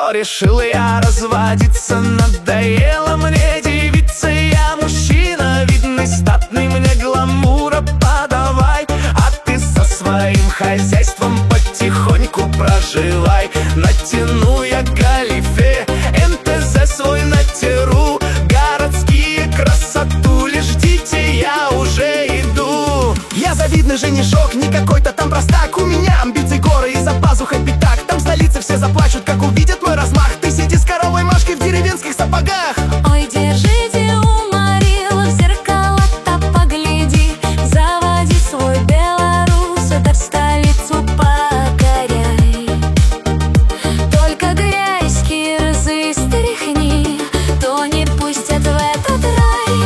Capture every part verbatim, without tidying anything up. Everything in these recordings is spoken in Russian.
Все, решил я разводиться, надоело мне девица. Я мужчина, видный, статный, мне гламура подавай, а ты со своим хозяйством потихоньку проживай. Натяну я галифе, эн тэ зэ свой натеру, городские красотули, ждите, я уже иду. Я завидный женишок, не какой-то там простак. У меня амбиции горы и за пазухой пятак. Там в столице все заплачут, как увидят мой размах. Ты сиди с коровой Машкой в деревенских сапогах. Ой, держите, уморила, в зеркало-то погляди. Заводи свой Беларусь, да в столицу покоряй. Только грязь кирзы стряхни, то не пустят в этот рай.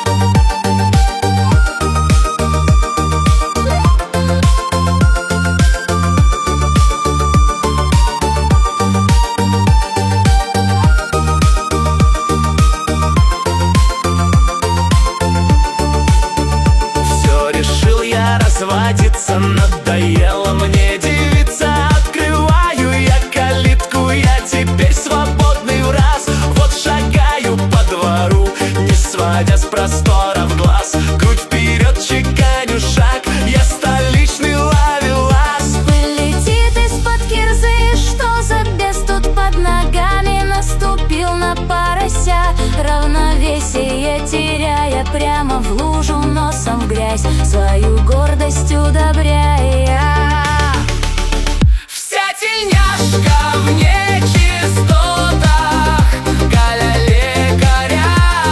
Разводиться, надоело мне девица. Открываю я калитку, я теперь свободный в раз. Вот шагаю по двору, не сводя с просторов глаз. Грудь вперед, чеканю шаг, я столичный ловелас. Полетит из-под кирзы, что за бес тут под ногами наступил на порося, равновесие теряя, прямо в лужу носом в грязь, свою гордость удобряя. Вся тельняшка в нечистотах, Галя лекаря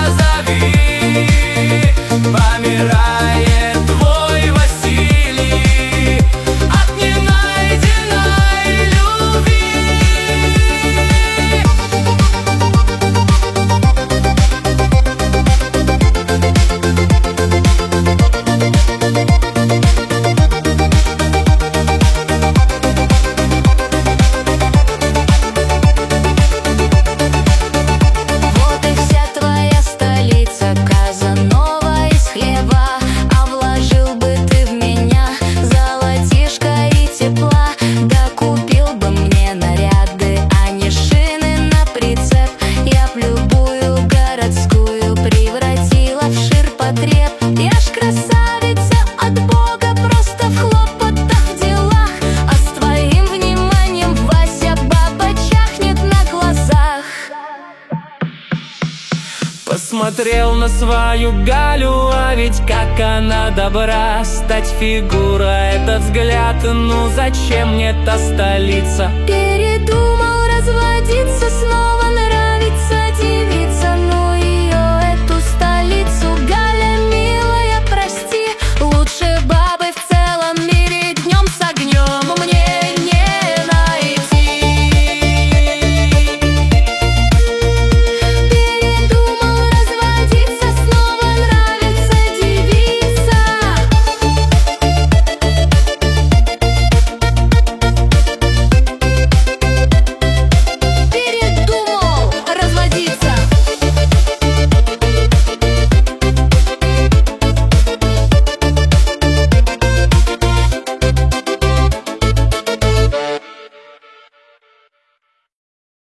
зови. Помирает твой Василий от ненайденной любви. Я ж красавица от Бога, просто в хлопотах делах, а с твоим вниманием, Вася, баба чахнет на глазах. Посмотрел на свою Галю, а ведь как она добра. Стать фигура, это взгляд, ну зачем мне та столица? Передумал разводиться,